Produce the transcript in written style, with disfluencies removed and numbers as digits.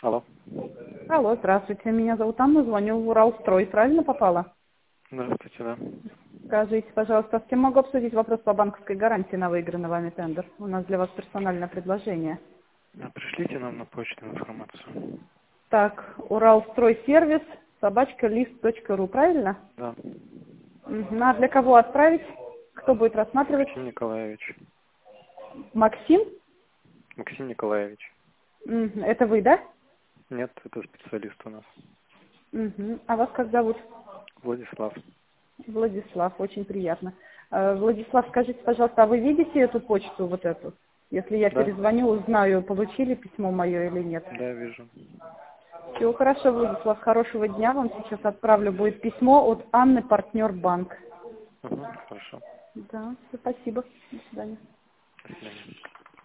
Алло. Алло, здравствуйте. Меня зовут Анна, звоню в Уралстрой. Правильно попала? Здравствуйте, да. Скажите, пожалуйста, с кем могу обсудить вопрос по банковской гарантии на выигранный вами тендер? У нас для вас персональное предложение. Пришлите нам на почту информацию. Так, Уралстройсервис, @list.ru, правильно? Да. Мгм. А для кого отправить? Кто будет рассматривать? Максим Николаевич. Максим? Максим Николаевич. Мгм. Это вы, да? Нет, это специалист у нас. Мгм. А вас как зовут? Владислав. Владислав, очень приятно. Владислав, скажите, пожалуйста, а вы видите эту почту, вот эту? Если я Да. перезвоню, узнаю, получили письмо мое или нет. Да, вижу. Всего хорошо, Владислав, хорошего дня. Вам сейчас отправлю будет письмо от Анны, партнер банк. Угу, хорошо. Да, все, спасибо. До свидания. До свидания.